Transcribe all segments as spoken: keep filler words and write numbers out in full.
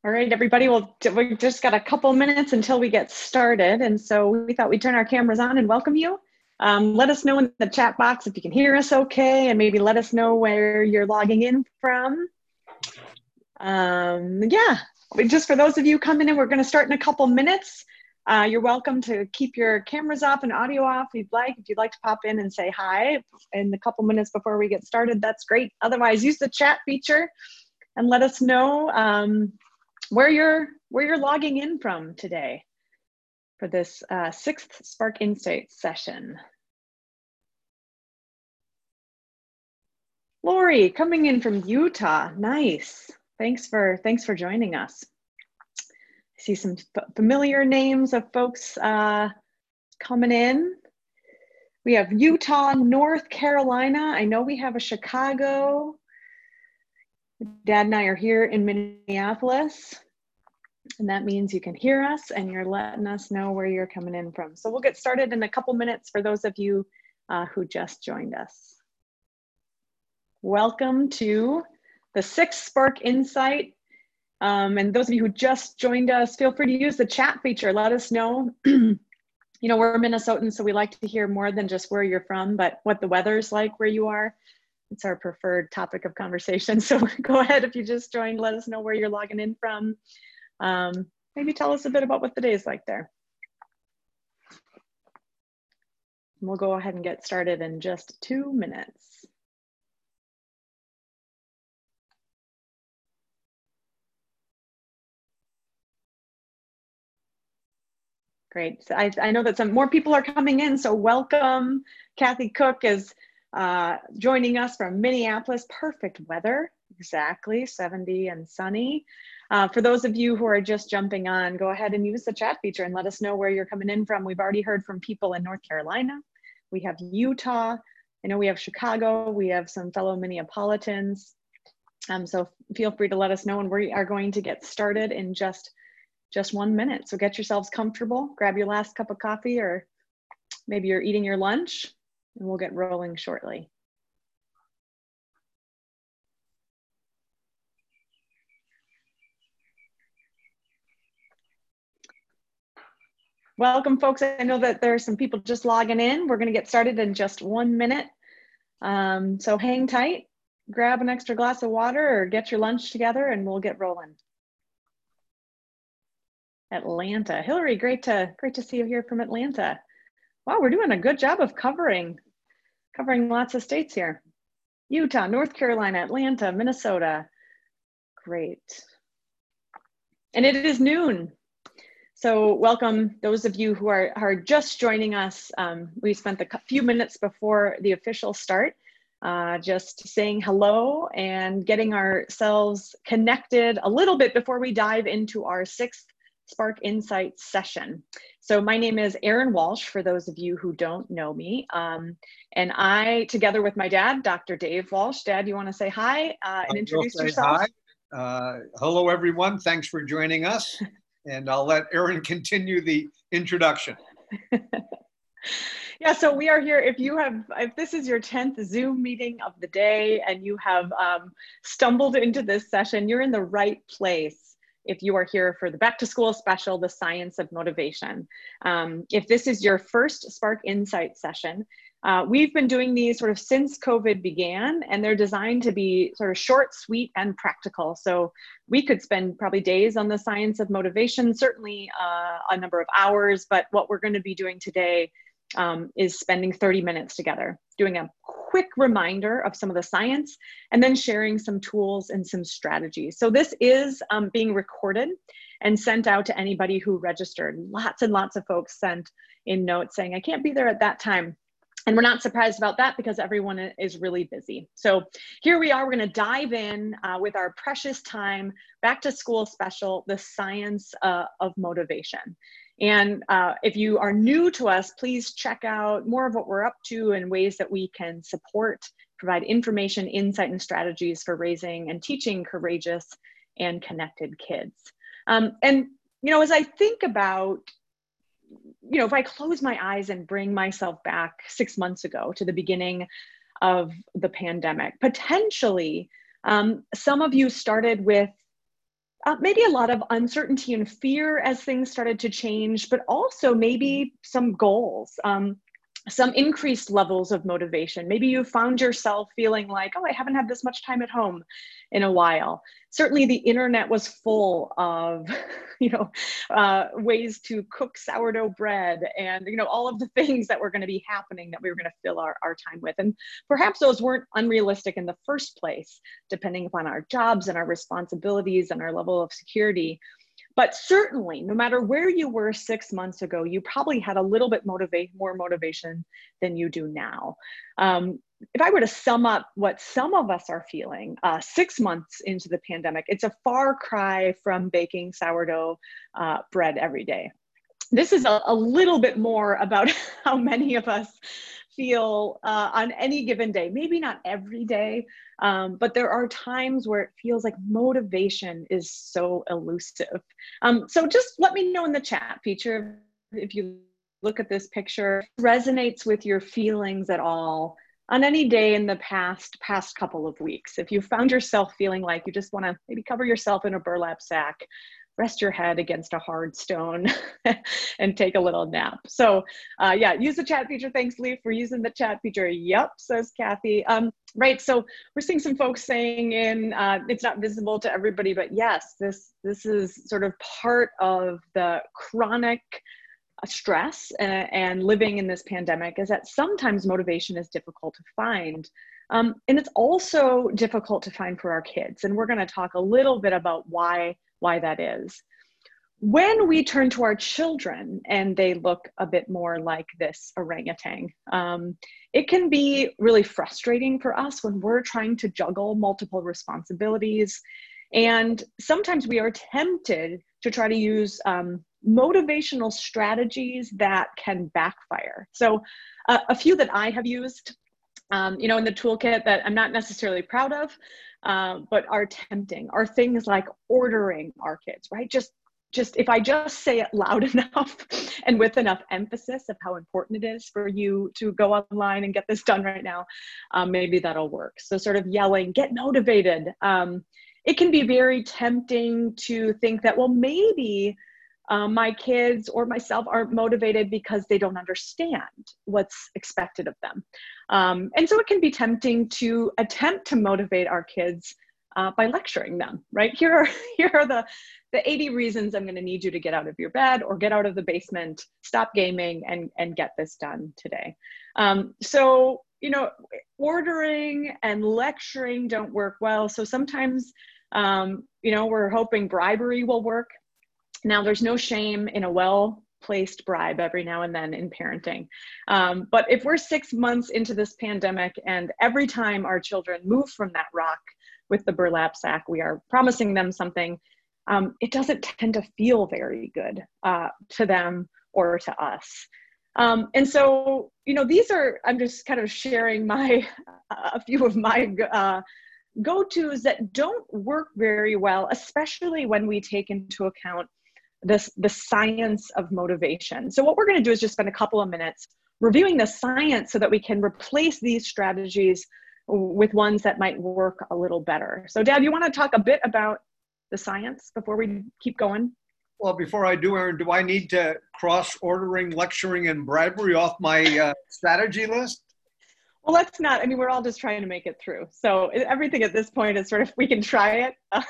All right, everybody, well, we've just got a couple minutes until we get started. And so we thought we'd turn our cameras on and welcome you. Um, let us know in the chat box if you can hear us okay, and maybe let us know where you're logging in from. Um, yeah, just for those of you coming in, we're going to start in a couple minutes. Uh, you're welcome to keep your cameras off and audio off if you'd like. If you'd like to pop in and say hi in the couple minutes before we get started, that's great. Otherwise, use the chat feature and let us know um, where you're where you're logging in from today for this uh, sixth Spark Insights session. Lori, coming in from Utah, nice. Thanks for thanks for joining us. I see some familiar names of folks uh, coming in. We have Utah, North Carolina. I know we have a Chicago. Dad and I are here in Minneapolis. And that means you can hear us and you're letting us know where you're coming in from. So we'll get started in a couple minutes for those of you uh, who just joined us. Welcome to the sixth Spark Insight. Um, and those of you who just joined us, feel free to use the chat feature. Let us know. You know, we're Minnesotans, so we like to hear more than just where you're from, but what the weather's like where you are. It's our preferred topic of conversation. So go ahead if you just joined, let us know where you're logging in from. Um, maybe tell us a bit about what the day is like there. We'll go ahead and get started in just two minutes. Great. So I, I know that some more people are coming in, so welcome. Kathy Cook is uh, joining us from Minneapolis. Perfect weather, exactly, seventy and sunny. Uh, for those of you who are just jumping on, go ahead and use the chat feature and let us know where you're coming in from. We've already heard from people in North Carolina. We have Utah. I know we have Chicago. We have some fellow Minneapolitans. Um, so feel free to let us know, and we are going to get started in just, just one minute. So get yourselves comfortable, grab your last cup of coffee, or maybe you're eating your lunch, and we'll get rolling shortly. Welcome, folks. I know that there are some people just logging in. We're going to get started in just one minute. Um, so hang tight, grab an extra glass of water or get your lunch together and we'll get rolling. Atlanta. Hillary, great to, great to see you here from Atlanta. Wow, we're doing a good job of covering, covering lots of states here. Utah, North Carolina, Atlanta, Minnesota. Great. And it is noon. So welcome those of you who are, are just joining us. Um, we spent a few minutes before the official start, uh, just saying hello and getting ourselves connected a little bit before we dive into our sixth Spark Insights session. So my name is Erin Walsh, for those of you who don't know me. Um, and I, together with my dad, Doctor Dave Walsh. Dad, you want to say hi uh, and introduce yourself? Hi. Uh, hello, everyone. Thanks for joining us. And I'll let Erin continue the introduction. Yeah, so we are here. If you have, if this is your tenth Zoom meeting of the day and you have um, stumbled into this session, you're in the right place. If you are here for the back to school special, the science of motivation. Um, if this is your first Spark Insight session, uh, we've been doing these sort of since COVID began, and they're designed to be sort of short, sweet, and practical. So we could spend probably days on the science of motivation, certainly uh, a number of hours, but what we're going to be doing today um, is spending thirty minutes together, doing a quick reminder of some of the science, and then sharing some tools and some strategies. So this is um, being recorded and sent out to anybody who registered. Lots and lots of folks sent in notes saying, I can't be there at that time. And we're not surprised about that because everyone is really busy. So here we are, we're gonna dive in uh, with our precious time, back to school special, the science uh, of motivation. And uh, if you are new to us, please check out more of what we're up to and ways that we can support, provide information, insight, and strategies for raising and teaching courageous and connected kids. Um, and, you know, as I think about, you know, if I close my eyes and bring myself back six months ago to the beginning of the pandemic, potentially um, some of you started with uh, maybe a lot of uncertainty and fear as things started to change, but also maybe some goals. Um, some increased levels of motivation. Maybe you found yourself feeling like, oh, I haven't had this much time at home in a while. Certainly the internet was full of, you know, uh, ways to cook sourdough bread and, you know, all of the things that were going to be happening that we were going to fill our, our time with. And perhaps those weren't unrealistic in the first place, depending upon our jobs and our responsibilities and our level of security. But certainly, no matter where you were six months ago, you probably had a little bit motivate, more motivation than you do now. Um, if I were to sum up what some of us are feeling uh, six months into the pandemic, it's a far cry from baking sourdough uh, bread every day. This is a, a little bit more about how many of us feel uh, on any given day, maybe not every day, um, but there are times where it feels like motivation is so elusive. Um, so just let me know in the chat feature if you look at this picture, resonates with your feelings at all on any day in the past, past couple of weeks. If you found yourself feeling like you just wanna maybe cover yourself in a burlap sack, rest your head against a hard stone and take a little nap. So uh, yeah, use the chat feature. Thanks, Lee, for using the chat feature. Yep, says Kathy. Um, right, so we're seeing some folks saying in, uh, it's not visible to everybody, but yes, this, this is sort of part of the chronic stress and, and living in this pandemic is that sometimes motivation is difficult to find. Um, and it's also difficult to find for our kids. And we're gonna talk a little bit about why why that is. When we turn to our children and they look a bit more like this orangutan, um, it can be really frustrating for us when we're trying to juggle multiple responsibilities. And sometimes we are tempted to try to use um, motivational strategies that can backfire. So uh, a few that I have used Um, you know, in the toolkit that I'm not necessarily proud of, uh, but are tempting, are things like ordering our kids, right? Just, just if I just say it loud enough and with enough emphasis of how important it is for you to go online and get this done right now, um, maybe that'll work. So sort of yelling, get motivated. Um, it can be very tempting to think that, well, maybe Um, my kids or myself aren't motivated because they don't understand what's expected of them. Um, and so it can be tempting to attempt to motivate our kids uh, by lecturing them, right? Here are, here are the, the eighty reasons I'm gonna need you to get out of your bed or get out of the basement, stop gaming and, and get this done today. Um, so, you know, ordering and lecturing don't work well. So sometimes, um, you know, we're hoping bribery will work. Now, there's no shame in a well-placed bribe every now and then in parenting. Um, but if we're six months into this pandemic and every time our children move from that rock with the burlap sack, we are promising them something, um, it doesn't tend to feel very good uh, to them or to us. Um, and so, you know, these are, I'm just kind of sharing my, a few of my uh, go-tos that don't work very well, especially when we take into account this, the science of motivation. So what we're going to do is just spend a couple of minutes reviewing the science so that we can replace these strategies with ones that might work a little better. So Dad, you want to talk a bit about the science before we keep going? Well, before I do, Erin, do I need to cross ordering, lecturing, and bribery off my uh, strategy list? Well, let's not. I mean, we're all just trying to make it through. So everything at this point is sort of, we can try it.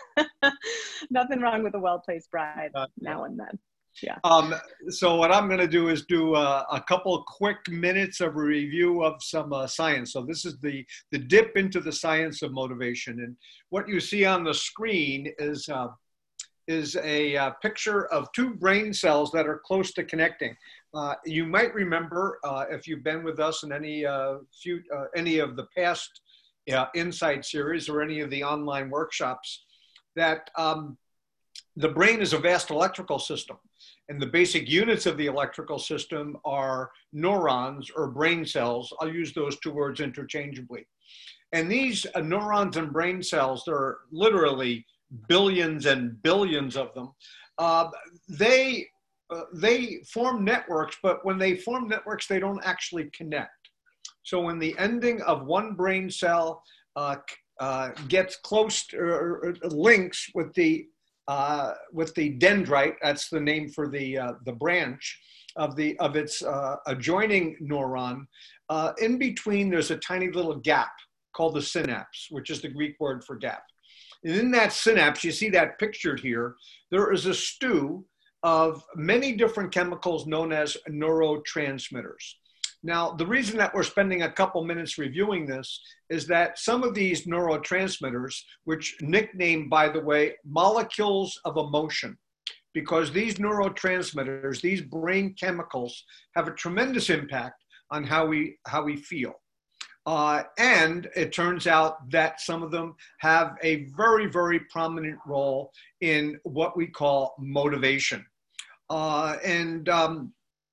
Nothing wrong with a well-placed bribe uh, now yeah. and then. Yeah. Um, so what I'm going to do is do uh, a couple quick minutes of a review of some uh, science. So this is the, the dip into the science of motivation. And what you see on the screen is, uh, is a uh, picture of two brain cells that are close to connecting. Uh, you might remember, uh, if you've been with us in any, uh, few, uh, any of the past uh, Insight series or any of the online workshops, that um, the brain is a vast electrical system. And the basic units of the electrical system are neurons or brain cells. I'll use those two words interchangeably. And these uh, neurons and brain cells, there are literally billions and billions of them. Uh, they Uh, they form networks, but when they form networks, they don't actually connect. So when the ending of one brain cell uh, uh, gets close to, or, or links with the uh, with the dendrite, that's the name for the, uh, the branch of, the, of its uh, adjoining neuron, uh, in between there's a tiny little gap called the synapse, which is the Greek word for gap. And in that synapse, you see that pictured here, there is a stew of many different chemicals known as neurotransmitters. Now, the reason that we're spending a couple minutes reviewing this is that some of these neurotransmitters, which nicknamed, by the way, molecules of emotion, because these neurotransmitters, these brain chemicals, have a tremendous impact on how we, how we feel. Uh, and it turns out that some of them have a very, very prominent role in what we call motivation. Uh, and um,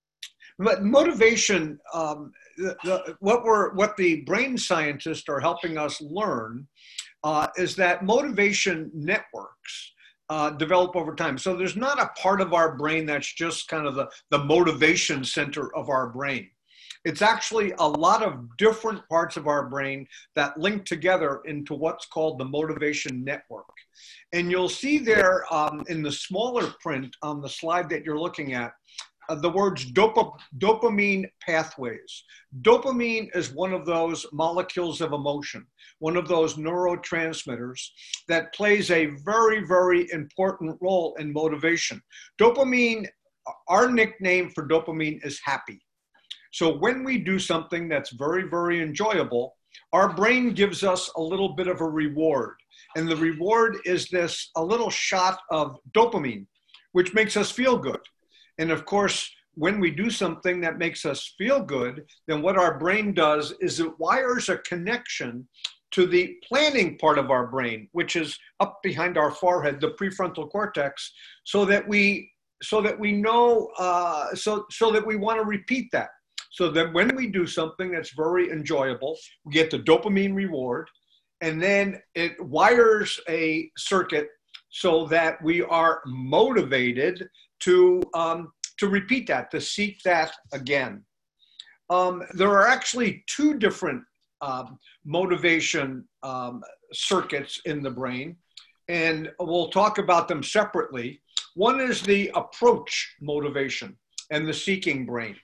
but motivation, um, the, the, what we're, what the brain scientists are helping us learn uh, is that motivation networks uh, develop over time. So there's not a part of our brain that's just kind of the, the motivation center of our brain. It's actually a lot of different parts of our brain that link together into what's called the motivation network. And you'll see there um, in the smaller print on the slide that you're looking at, uh, the words dop dopamine pathways. Dopamine is one of those molecules of emotion, one of those neurotransmitters that plays a very, very important role in motivation. Dopamine, our nickname for dopamine is happy. So when we do something that's very, very enjoyable, our brain gives us a little bit of a reward. And the reward is this, a little shot of dopamine, which makes us feel good. And of course, when we do something that makes us feel good, then what our brain does is it wires a connection to the planning part of our brain, which is up behind our forehead, the prefrontal cortex, so that we, so that we know, uh, so, so that we want to repeat that. So that when we do something that's very enjoyable, we get the dopamine reward, and then it wires a circuit so that we are motivated to, um, to repeat that, to seek that again. Um, there are actually two different um, motivation um, circuits in the brain, and we'll talk about them separately. One is the approach motivation and the seeking brain.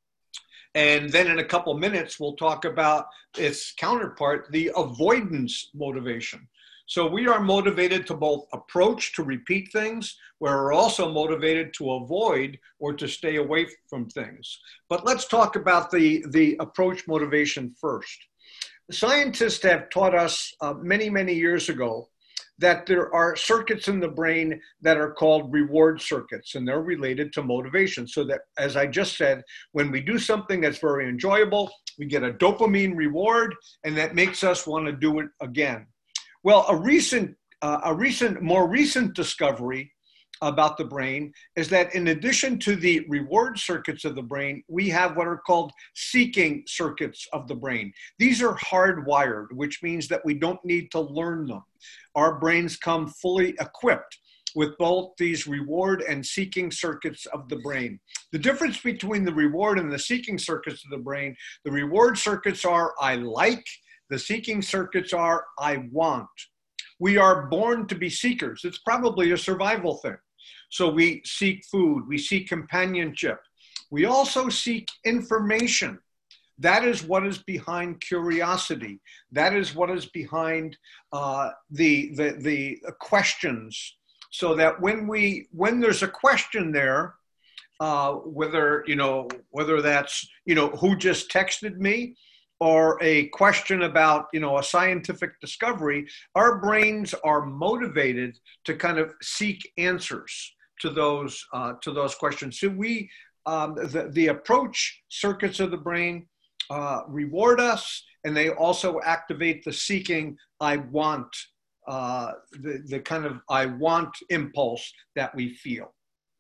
And then in a couple minutes, we'll talk about its counterpart, the avoidance motivation. So we are motivated to both approach, to repeat things, where we're also motivated to avoid or to stay away from things. But let's talk about the, the approach motivation first. Scientists have taught us uh, many, many years ago that there are circuits in the brain that are called reward circuits, and they're related to motivation. So that, as I just said, when we do something that's very enjoyable, we get a dopamine reward, and that makes us want to do it again. Well, a recent, uh, a recent, more recent discovery about the brain is that in addition to the reward circuits of the brain, we have what are called seeking circuits of the brain. These are hardwired, which means that we don't need to learn them. Our brains come fully equipped with both these reward and seeking circuits of the brain. The difference between the reward and the seeking circuits of the brain, the reward circuits are I like, the seeking circuits are I want. We are born to be seekers. It's probably a survival thing. So we seek food, we seek companionship. We also seek information. That is what is behind curiosity. That is what is behind uh, the, the, the questions. So that when we, when there's a question there, uh, whether, you know, whether that's, you know, who just texted me, or a question about, you know, a scientific discovery, our brains are motivated to kind of seek answers to those, uh, to those questions. So we, um, the, the approach circuits of the brain uh, reward us, and they also activate the seeking I want, uh, the, the kind of I want impulse that we feel.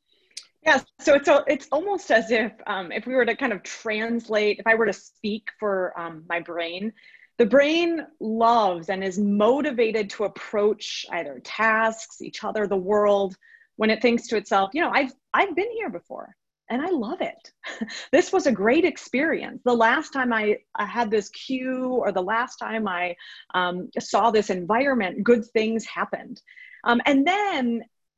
Yeah, so it's a, it's almost as if um, if we were to kind of translate, if I were to speak for um, my brain, the brain loves and is motivated to approach either tasks, each other, the world, when it thinks to itself, you know, I've, I've been here before and I love it. This was a great experience. The last time I, I had this cue, or the last time I um, saw this environment, good things happened. Um, and then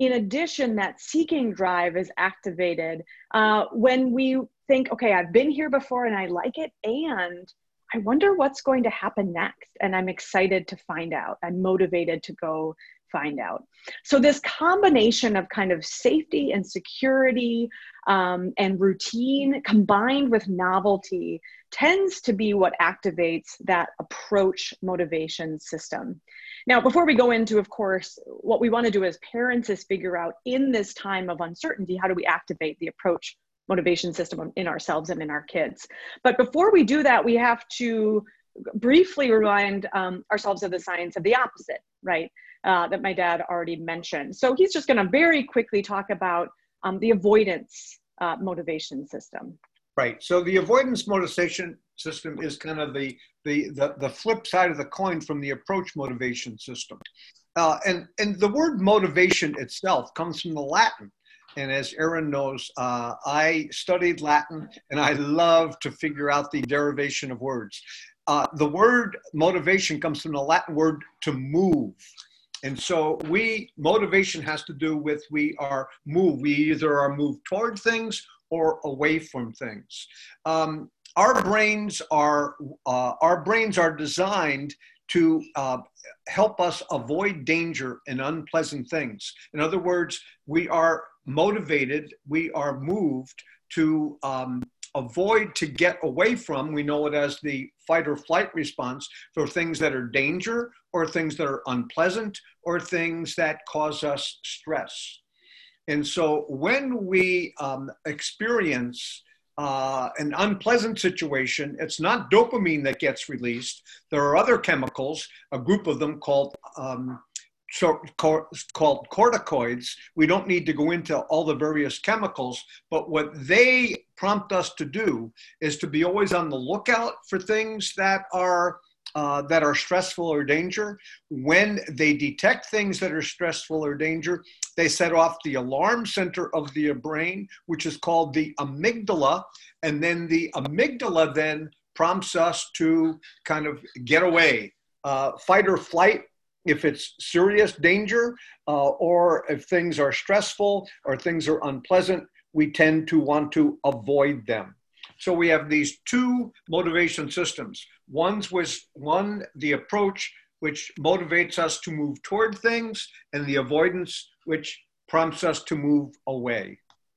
in addition, that seeking drive is activated uh, when we think, okay, I've been here before and I like it, and I wonder what's going to happen next. And I'm excited to find out. I'm motivated to go find out. So this combination of kind of safety and security um, and routine combined with novelty tends to be what activates that approach motivation system. Now, before we go into, of course, what we want to do as parents is figure out in this time of uncertainty, how do we activate the approach motivation system in ourselves and in our kids? But before we do that, we have to briefly remind um, ourselves of the science of the opposite, right? Uh, that my dad already mentioned. So he's just going to very quickly talk about um, the avoidance uh, motivation system. Right. So the avoidance motivation system is kind of the, the, the, the flip side of the coin from the approach motivation system. Uh, and, and the word motivation itself comes from the Latin. And as Erin knows, uh, I studied Latin and I love to figure out the derivation of words. Uh, the word motivation comes from the Latin word to move. And so we, motivation has to do with we are moved. We either are moved toward things or away from things. Um, our brains are, uh, our brains are designed to uh, help us avoid danger and unpleasant things. In other words, we are motivated, we are moved to um, avoid, to get away from, we know it as the fight or flight response, for things that are danger or things that are unpleasant or things that cause us stress. And so when we um, experience uh, an unpleasant situation, it's not dopamine that gets released. There are other chemicals, a group of them called um, So, called corticoids. We don't need to go into all the various chemicals, but what they prompt us to do is to be always on the lookout for things that are uh, that are stressful or danger. When they detect things that are stressful or danger, they set off the alarm center of the brain, which is called the amygdala, and then the amygdala then prompts us to kind of get away, uh, fight or flight, if it's serious danger, uh, or if things are stressful or things are unpleasant, we tend to want to avoid them. So we have these two motivation systems. One's was one, the approach, which motivates us to move toward things, and the avoidance, which prompts us to move away.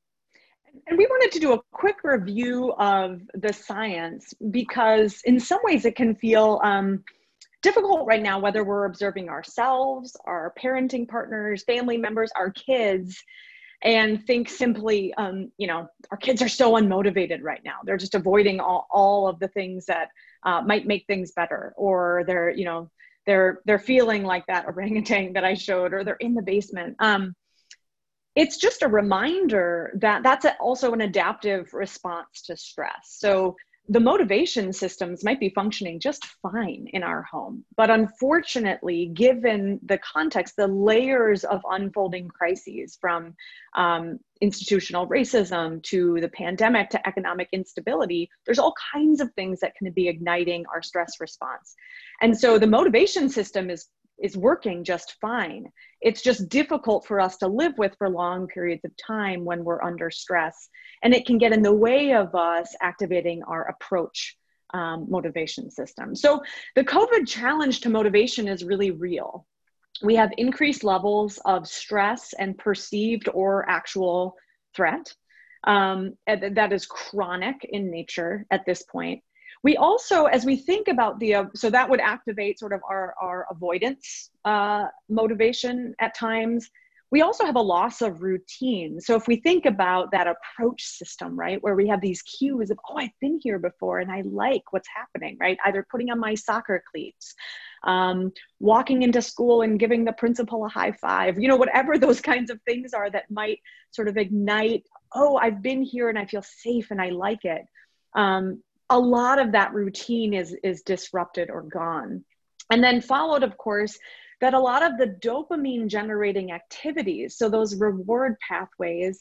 And we wanted to do a quick review of the science because in some ways it can feel um, difficult right now, whether we're observing ourselves, our parenting partners, family members, our kids, and think simply, um, you know, our kids are so unmotivated right now. They're just avoiding all, all of the things that uh, might make things better, or they're, you know, they're, they're feeling like that orangutan that I showed, or they're in the basement. Um, it's just a reminder that that's a, also an adaptive response to stress. So the motivation systems might be functioning just fine in our home, but unfortunately, given the context, the layers of unfolding crises from um, institutional racism to the pandemic to economic instability, there's all kinds of things that can be igniting our stress response. And so the motivation system is is working just fine. It's just difficult for us to live with for long periods of time when we're under stress. And it can get in the way of us activating our approach um, motivation system. So the COVID challenge to motivation is really real. We have increased levels of stress and perceived or actual threat um, that is chronic in nature at this point. We also, as we think about the, uh, so that would activate sort of our, our avoidance uh, motivation at times. We also have a loss of routine. So if we think about that approach system, right, where we have these cues of, oh, I've been here before and I like what's happening, right? Either putting on my soccer cleats, um, walking into school and giving the principal a high five, you know, whatever those kinds of things are that might sort of ignite, oh, I've been here and I feel safe and I like it. Um, a lot of that routine is, is disrupted or gone. And then followed, of course, that a lot of the dopamine generating activities, so those reward pathways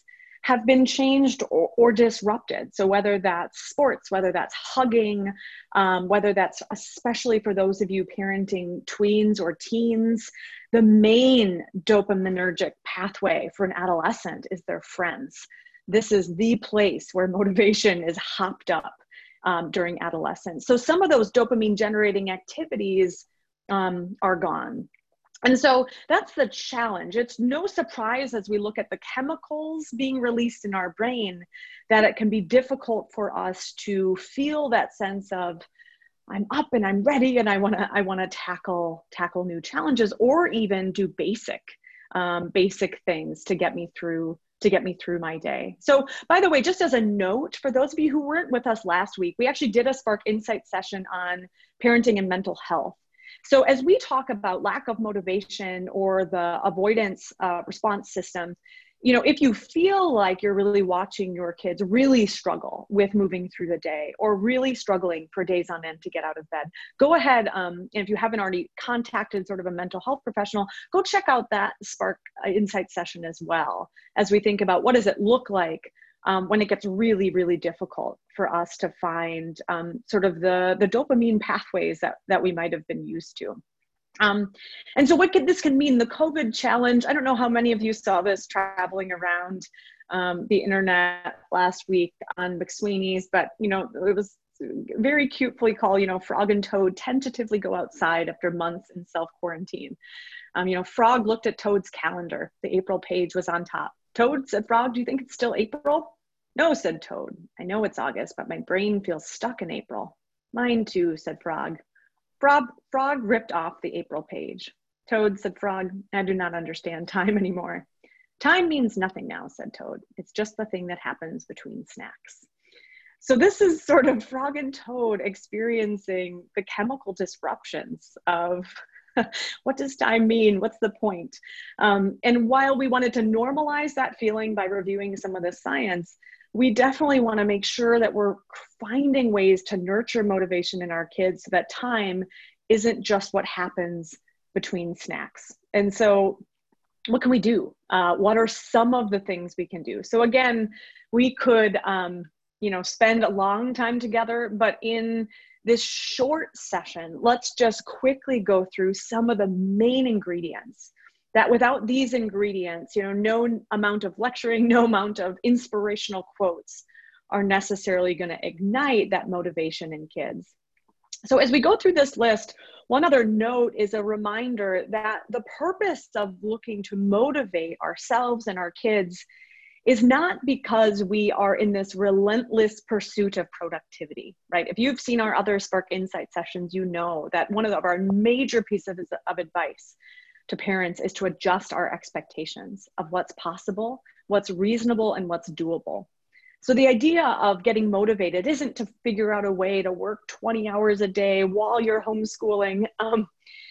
have been changed or, or disrupted. So whether that's sports, whether that's hugging, um, whether that's especially for those of you parenting tweens or teens, the main dopaminergic pathway for an adolescent is their friends. This is the place where motivation is hopped up um, during adolescence. So some of those dopamine generating activities um, are gone. And so that's the challenge. It's no surprise as we look at the chemicals being released in our brain that it can be difficult for us to feel that sense of I'm up and I'm ready and I want to I want to tackle tackle new challenges, or even do basic um, basic things to get me through to get me through my day. So by the way, just as a note, for those of you who weren't with us last week, we actually did a Spark Insight session on parenting and mental health. So as we talk about lack of motivation or the avoidance uh, response system, you know, if you feel like you're really watching your kids really struggle with moving through the day or really struggling for days on end to get out of bed, go ahead. Um, and if you haven't already contacted sort of a mental health professional, go check out that Spark Insight session as well, as we think about what does it look like Um, when it gets really, really difficult for us to find um, sort of the, the dopamine pathways that, that we might have been used to. Um, and so what could, this can mean, the COVID challenge, I don't know how many of you saw this traveling around um, the internet last week on McSweeney's, but, you know, it was very cutely called, you know, Frog and Toad tentatively go outside after months in self-quarantine. Um, you know, Frog looked at Toad's calendar. The April page was on top. Toad said, Frog, do you think it's still April? No, said Toad. I know it's August, but my brain feels stuck in April. Mine too, said Frog. Frog, Frog ripped off the April page. Toad said, Frog, I do not understand time anymore. Time means nothing now, said Toad. It's just the thing that happens between snacks. So this is sort of Frog and Toad experiencing the chemical disruptions of what does time mean? What's the point? Um, and while we wanted to normalize that feeling by reviewing some of the science, we definitely want to make sure that we're finding ways to nurture motivation in our kids so that time isn't just what happens between snacks. And so what can we do? Uh, what are some of the things we can do? So again, we could, um, you know, spend a long time together, but in this short session, let's just quickly go through some of the main ingredients that without these ingredients, you know, no amount of lecturing, no amount of inspirational quotes are necessarily going to ignite that motivation in kids. So as we go through this list, one other note is a reminder that the purpose of looking to motivate ourselves and our kids is not because we are in this relentless pursuit of productivity, right? If you've seen our other Spark Insight sessions, you know that one of our major pieces of, of advice to parents is to adjust our expectations of what's possible, what's reasonable, and what's doable. So the idea of getting motivated isn't to figure out a way to work twenty hours a day while you're homeschooling. Um,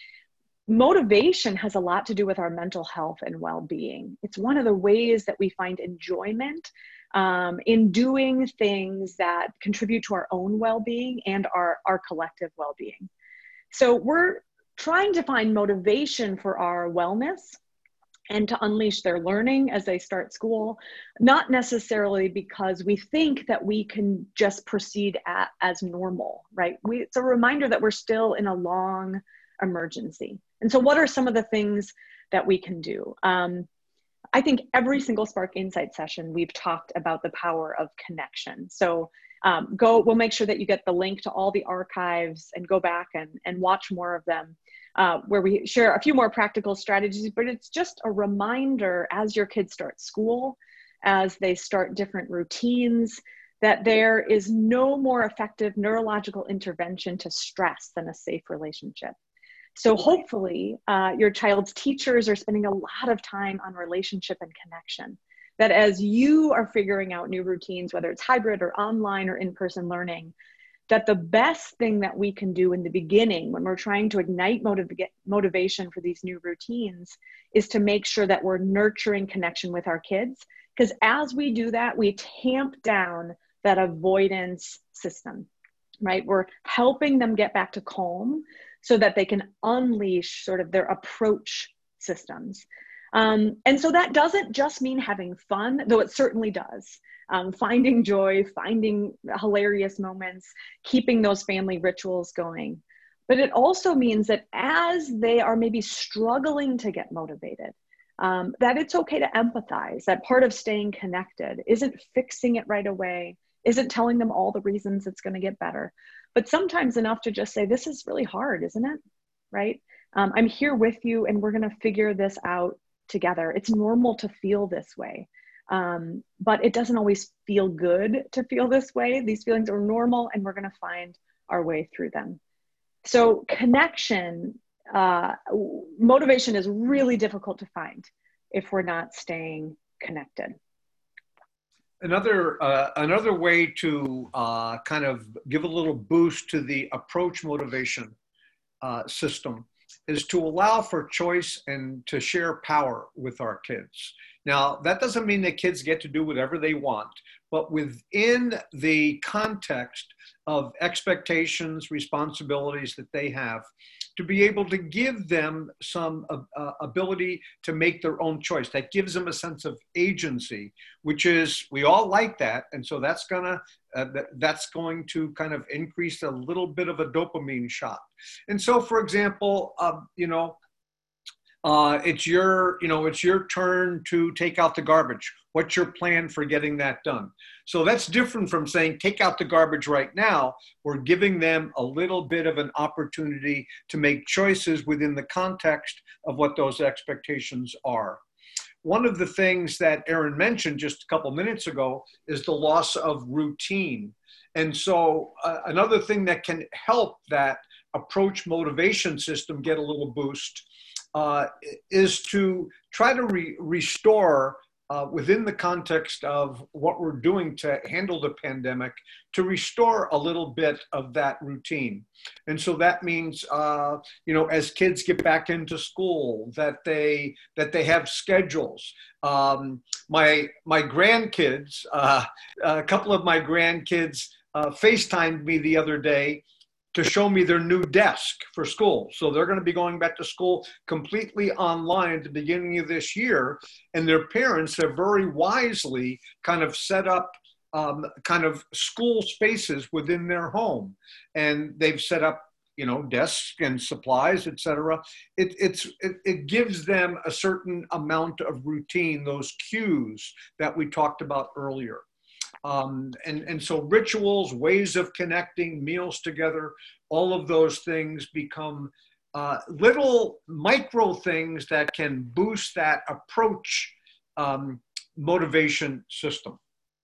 Motivation has a lot to do with our mental health and well-being. It's one of the ways that we find enjoyment um, in doing things that contribute to our own well-being and our, our collective well-being. So we're trying to find motivation for our wellness and to unleash their learning as they start school, not necessarily because we think that we can just proceed at, as normal, right? We, it's a reminder that we're still in a long emergency. And so what are some of the things that we can do? Um, I think every single Spark Insight session, we've talked about the power of connection. So um, go, we'll make sure that you get the link to all the archives and go back and, and watch more of them, uh, where we share a few more practical strategies, but it's just a reminder as your kids start school, as they start different routines, that there is no more effective neurological intervention to stress than a safe relationship. So hopefully uh, your child's teachers are spending a lot of time on relationship and connection. That as you are figuring out new routines, whether it's hybrid or online or in-person learning, that the best thing that we can do in the beginning when we're trying to ignite motiv motivation for these new routines is to make sure that we're nurturing connection with our kids. Because as we do that, we tamp down that avoidance system, right? We're helping them get back to calm so that they can unleash sort of their approach systems. Um, and so that doesn't just mean having fun, though it certainly does. Um, finding joy, finding hilarious moments, keeping those family rituals going. But it also means that as they are maybe struggling to get motivated, um, that it's okay to empathize, that part of staying connected isn't fixing it right away, isn't telling them all the reasons it's going to get better, but sometimes enough to just say, this is really hard, isn't it? Right? Um, I'm here with you and we're going to figure this out together. It's normal to feel this way. Um, but it doesn't always feel good to feel this way. These feelings are normal and we're going to find our way through them. So connection, uh, motivation is really difficult to find if we're not staying connected. Another, uh, another way to uh, kind of give a little boost to the approach motivation uh, system is to allow for choice and to share power with our kids. Now, that doesn't mean that kids get to do whatever they want, but within the context of expectations, responsibilities that they have, to be able to give them some uh, ability to make their own choice. That gives them a sense of agency, which is, we all like that. And so that's gonna, uh, that, that's going to kind of increase a little bit of a dopamine shot. And so, for example, uh, you know, Uh, it's your, you know, it's your turn to take out the garbage. What's your plan for getting that done? So that's different from saying, take out the garbage right now. We're giving them a little bit of an opportunity to make choices within the context of what those expectations are. One of the things that Erin mentioned just a couple minutes ago is the loss of routine. And so uh, another thing that can help that approach motivation system get a little boost Uh, is to try to re restore uh, within the context of what we're doing to handle the pandemic, to restore a little bit of that routine. And so that means, uh, you know, as kids get back into school, that they that they have schedules. Um, my my grandkids, uh, a couple of my grandkids uh, FaceTimed me the other day to show me their new desk for school. So they're going to be going back to school completely online at the beginning of this year. And their parents have very wisely kind of set up um, kind of school spaces within their home. And they've set up, you know, desks and supplies, et cetera. It, it's, it, it gives them a certain amount of routine, those cues that we talked about earlier. Um, and, and so rituals, ways of connecting, meals together, all of those things become uh, little micro things that can boost that approach um, motivation system.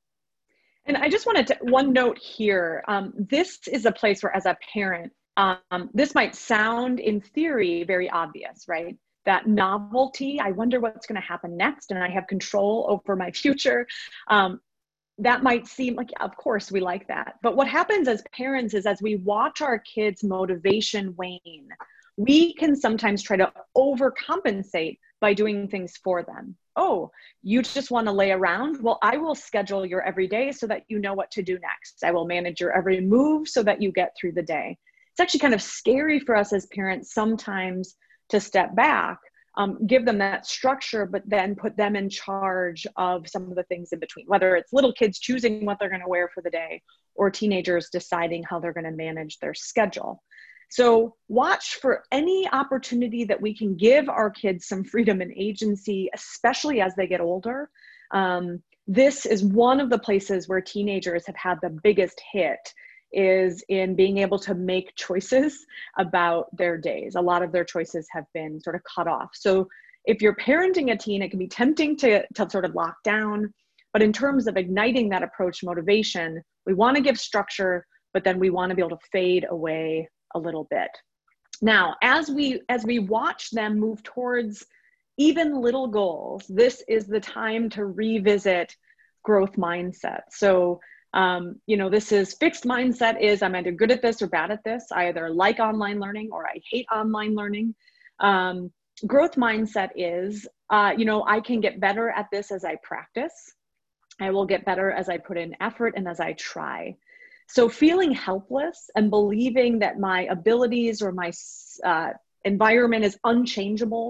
And I just wanted to, one note here, um, this is a place where as a parent, um, this might sound in theory very obvious, right? That novelty, I wonder what's going to happen next, and I have control over my future. Um, That might seem like, of course, we like that. But what happens as parents is as we watch our kids' motivation wane, we can sometimes try to overcompensate by doing things for them. Oh, you just want to lay around? Well, I will schedule your every day so that you know what to do next. I will manage your every move so that you get through the day. It's actually kind of scary for us as parents sometimes to step back, Um, give them that structure, but then put them in charge of some of the things in between, whether it's little kids choosing what they're going to wear for the day or teenagers deciding how they're going to manage their schedule. So watch for any opportunity that we can give our kids some freedom and agency, especially as they get older. Um, this is one of the places where teenagers have had the biggest hit, is in being able to make choices about their days. A lot of their choices have been sort of cut off. So if you're parenting a teen, it can be tempting to, to sort of lock down. But in terms of igniting that approach motivation, we want to give structure, but then we want to be able to fade away a little bit. Now, as we, as we watch them move towards even little goals, this is the time to revisit growth mindset. So Um, you know, this is fixed mindset is I'm either good at this or bad at this. I either like online learning or I hate online learning. Um, growth mindset is, uh, you know, I can get better at this as I practice. I will get better as I put in effort and as I try. So feeling helpless and believing that my abilities or my uh, environment is unchangeable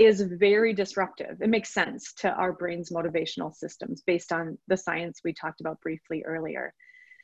is very disruptive. It makes sense to our brain's motivational systems based on the science we talked about briefly earlier.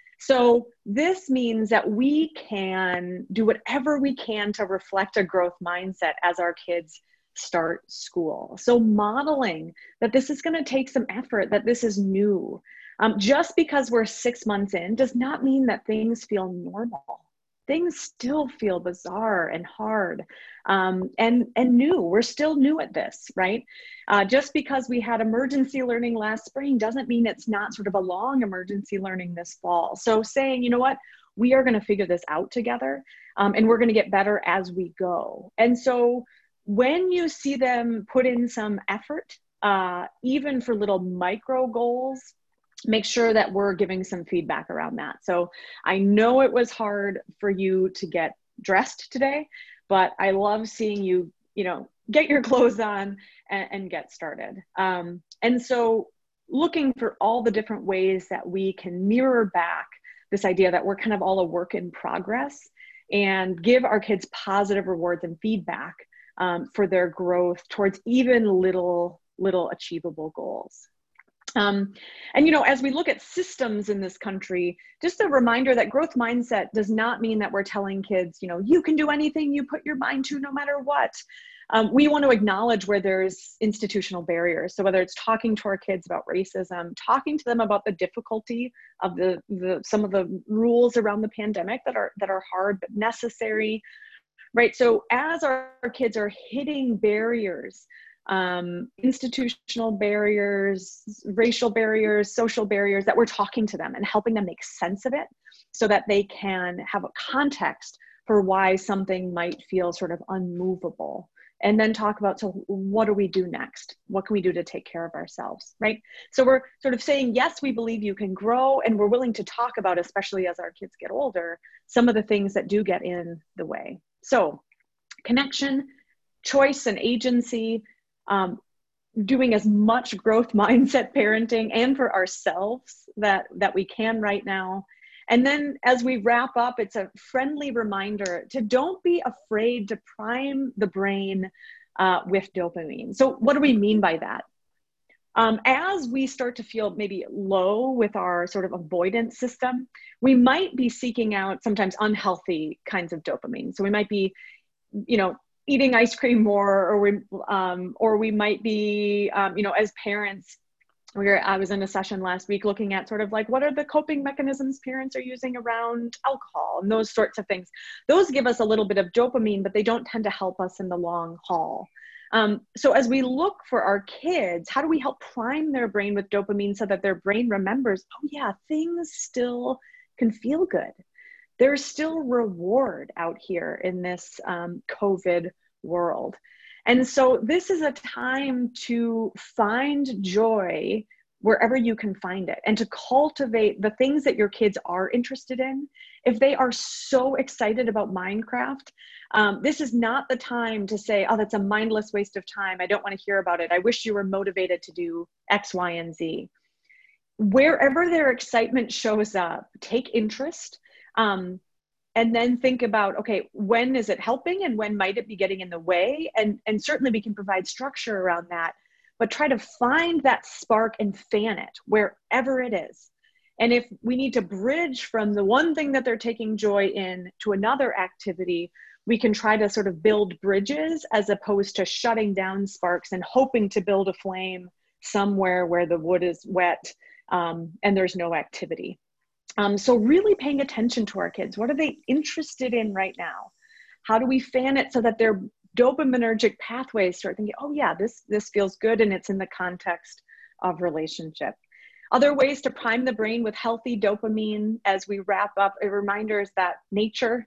So this means that we can do whatever we can to reflect a growth mindset as our kids start school. So modeling that this is going to take some effort, that this is new. Um, just because we're six months in does not mean that things feel normal. Things still feel bizarre and hard um, and, and new. We're still new at this, right? Uh, just because we had emergency learning last spring doesn't mean it's not sort of a long emergency learning this fall. So saying, you know what, we are going to figure this out together um, and we're going to get better as we go. And so when you see them put in some effort, uh, even for little micro goals, make sure that we're giving some feedback around that. So I know it was hard for you to get dressed today, but I love seeing you, you know, get your clothes on and, and get started. Um, and so looking for all the different ways that we can mirror back this idea that we're kind of all a work in progress and give our kids positive rewards and feedback um, for their growth towards even little, little achievable goals. Um, and, you know, as we look at systems in this country, just a reminder that growth mindset does not mean that we're telling kids, you know, you can do anything you put your mind to no matter what. Um, we want to acknowledge where there's institutional barriers. So whether it's talking to our kids about racism, talking to them about the difficulty of the, the some of the rules around the pandemic that are, that are hard but necessary, right? So as our, our kids are hitting barriers, Um, institutional barriers, racial barriers, social barriers, that we're talking to them and helping them make sense of it so that they can have a context for why something might feel sort of unmovable. And then talk about, so what do we do next? What can we do to take care of ourselves, right? So we're sort of saying, yes, we believe you can grow, and we're willing to talk about, especially as our kids get older, some of the things that do get in the way. So connection, choice, and agency, Um, doing as much growth mindset parenting and for ourselves that, that we can right now. And then as we wrap up, it's a friendly reminder to don't be afraid to prime the brain uh, with dopamine. So what do we mean by that? Um, as we start to feel maybe low with our sort of avoidance system, we might be seeking out sometimes unhealthy kinds of dopamine. So we might be, you know, eating ice cream more, or we, um, or we might be, um, you know, as parents, we were, I was in a session last week looking at sort of like, what are the coping mechanisms parents are using around alcohol and those sorts of things. Those give us a little bit of dopamine, but they don't tend to help us in the long haul. Um, so as we look for our kids, how do we help prime their brain with dopamine so that their brain remembers, oh yeah, things still can feel good. There's still reward out here in this um, COVID world. And so this is a time to find joy wherever you can find it and to cultivate the things that your kids are interested in. If they are so excited about Minecraft, um, this is not the time to say, oh, that's a mindless waste of time. I don't want to hear about it. I wish you were motivated to do X, Y, and Z. Wherever their excitement shows up, take interest. Um, and then think about, okay, when is it helping and when might it be getting in the way? And, and certainly we can provide structure around that, but try to find that spark and fan it wherever it is. And if we need to bridge from the one thing that they're taking joy in to another activity, we can try to sort of build bridges as opposed to shutting down sparks and hoping to build a flame somewhere where the wood is wet um, and there's no activity. Um, so really paying attention to our kids. What are they interested in right now? How do we fan it so that their dopaminergic pathways start thinking, oh yeah, this, this feels good and it's in the context of relationship. Other ways to prime the brain with healthy dopamine as we wrap up, a reminder is that nature,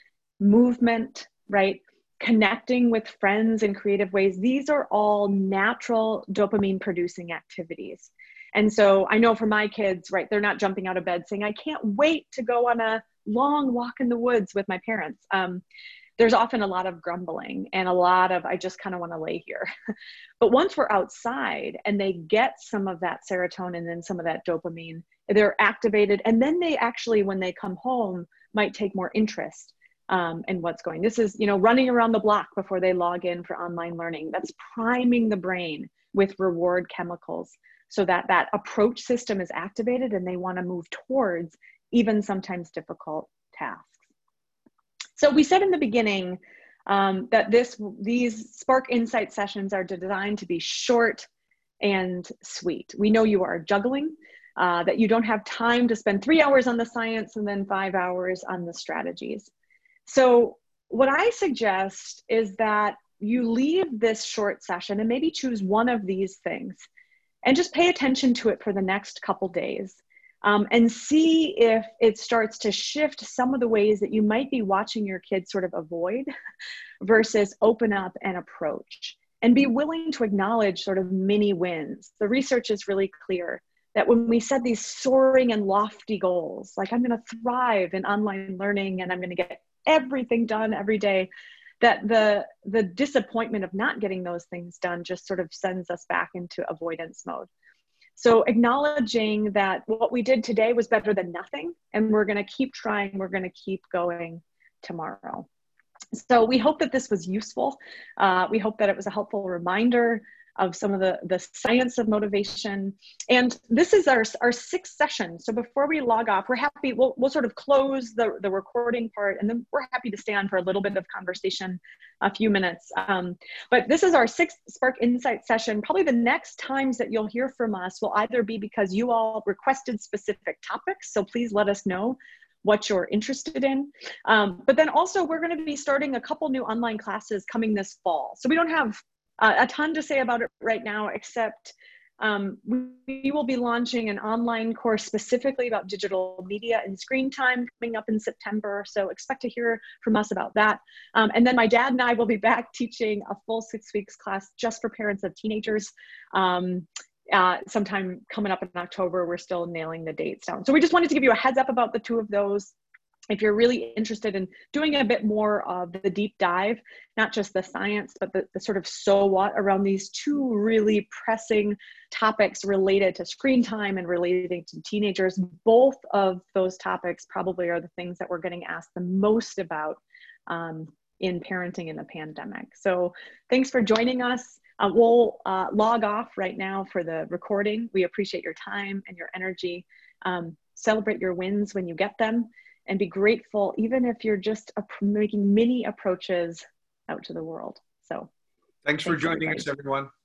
movement, right? Connecting with friends in creative ways. These are all natural dopamine producing activities. And so I know for my kids, right, they're not jumping out of bed saying, I can't wait to go on a long walk in the woods with my parents. Um, there's often a lot of grumbling and a lot of, I just kind of want to lay here. But once we're outside and they get some of that serotonin and some of that dopamine, they're activated. And then they actually, when they come home, might take more interest um, and what's going. This is, you know, running around the block before they log in for online learning. That's priming the brain with reward chemicals so that that approach system is activated and they want to move towards even sometimes difficult tasks. So we said in the beginning um, that this, these Spark Insight sessions are designed to be short and sweet. We know you are juggling, uh, that you don't have time to spend three hours on the science and then five hours on the strategies. So what I suggest is that you leave this short session and maybe choose one of these things and just pay attention to it for the next couple days. Um, and see if it starts to shift some of the ways that you might be watching your kids sort of avoid versus open up and approach. And be willing to acknowledge sort of mini wins. The research is really clear that when we set these soaring and lofty goals, like I'm gonna thrive in online learning and I'm gonna get everything done every day, that the, the disappointment of not getting those things done just sort of sends us back into avoidance mode. So acknowledging that what we did today was better than nothing, and we're gonna keep trying, we're gonna keep going tomorrow. So we hope that this was useful. Uh, we hope that it was a helpful reminder of some of the, the science of motivation. And this is our, our sixth session. So before we log off, we're happy, we'll, we'll sort of close the, the recording part, and then we're happy to stay on for a little bit of conversation, a few minutes. Um, but this is our sixth Spark Insight session. Probably the next times that you'll hear from us will either be because you all requested specific topics, so please let us know what you're interested in. Um, but then also we're gonna be starting a couple new online classes coming this fall. So we don't have uh, a ton to say about it right now, except um, we will be launching an online course specifically about digital media and screen time coming up in September. So expect to hear from us about that. Um, and then my dad and I will be back teaching a full six weeks class just for parents of teenagers. Um, Uh, sometime coming up in October. We're still nailing the dates down. So we just wanted to give you a heads up about the two of those. If you're really interested in doing a bit more of the deep dive, not just the science, but the, the sort of so what around these two really pressing topics related to screen time and relating to teenagers, both of those topics probably are the things that we're getting asked the most about um, in parenting in the pandemic. So thanks for joining us. Uh, we'll uh, log off right now for the recording. We appreciate your time and your energy. Um, celebrate your wins when you get them, and be grateful even if you're just making mini approaches out to the world. So thanks for thanks, joining everybody. us, everyone.